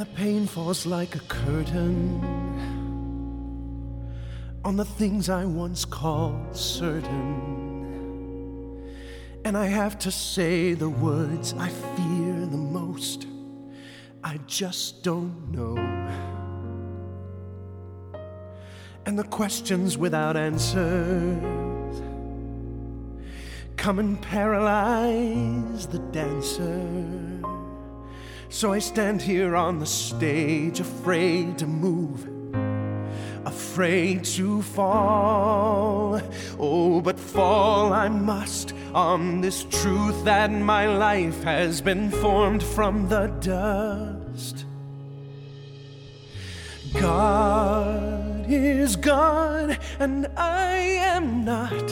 the pain falls like a curtain on the things I once called certain. And I have to say the words I fear the most. I just don't know. And the questions without answers come and paralyze the dancer. So I stand here on the stage, afraid to move, afraid to fall. Oh, but fall I must on this truth that my life has been formed from the dust. God is God and I am not.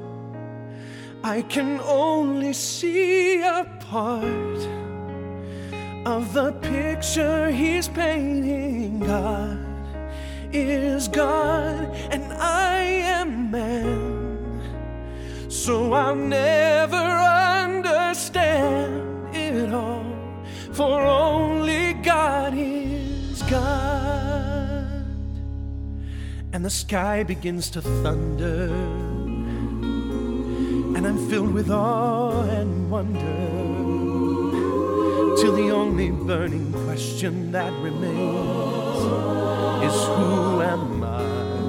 I can only see a part of the picture he's painting. God is God and I am man. So I'll never understand it all, for only God is God. And the sky begins to thunder, and I'm filled with awe and wonder, till the only burning question that remains is who am I?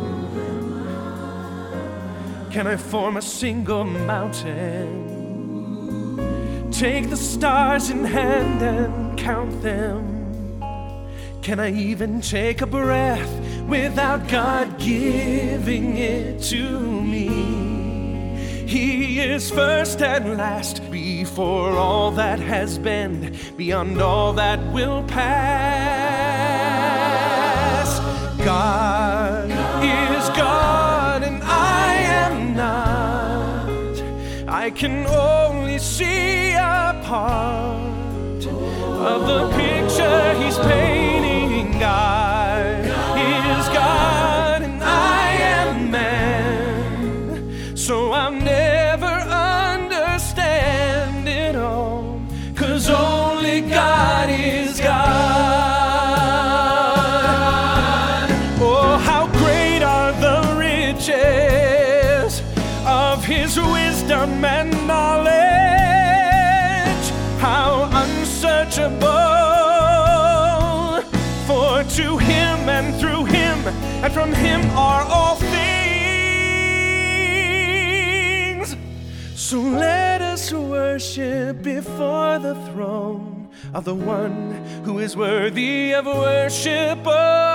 Can I form a single mountain, take the stars in hand and count them? Can I even take a breath without God giving it to me? He is first and last, before all that has been, beyond all that will pass. God is God and I am not. I can only see a part of the picture he's painting. God is God and I am man. So I'll never understand it all, 'cause only God is God. Oh, how great are the riches of his wisdom and knowledge, how unsearchable. For to him and through him and from him are all things. So let us worship before the throne of the one who is worthy of worship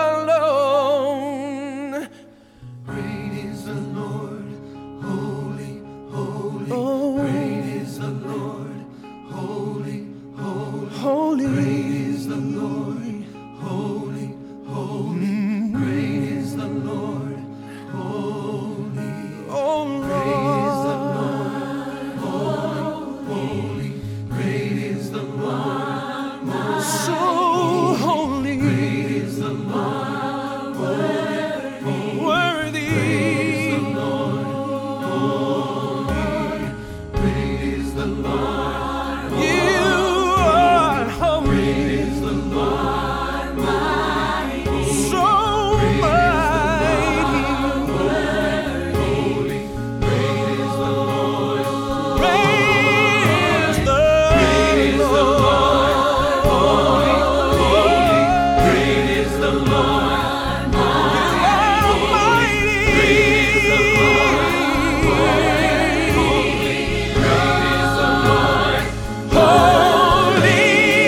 alone. Great is the Lord, holy, holy. Oh, Great is the Lord, holy, holy. holy. Great is the Lord, holy, holy. Great is the Lord, holy. Oh, Great is the Lord. Lord, holy, holy. Great is the Lord, holy. So holy. Great is the Lord, holy, Worthy. Great is the Lord, holy. Great is the Lord, You are holy. great is the Lord, mighty. So mighty. Holy, great is the Lord, Praise the great is the Lord. Lord, holy, great is the Lord, Almighty. great is the Lord, holy, great is the Lord, Holy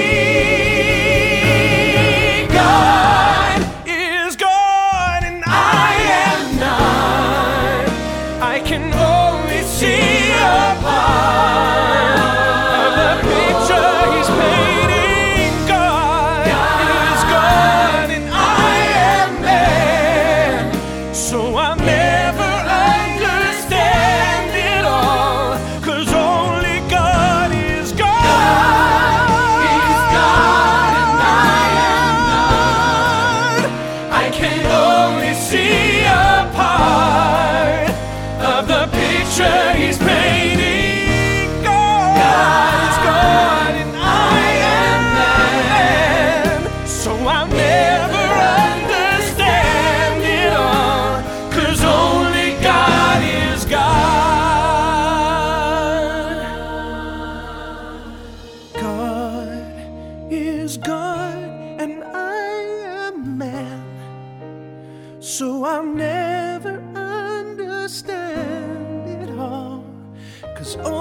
God is God and I am not. I can only see a part of the picture he's painting. God is God and I am man. So I'll never understand it all, 'cause only God is God. is God and I am not. I can only see a part of the picture he's painting. God is God and I am man. So I is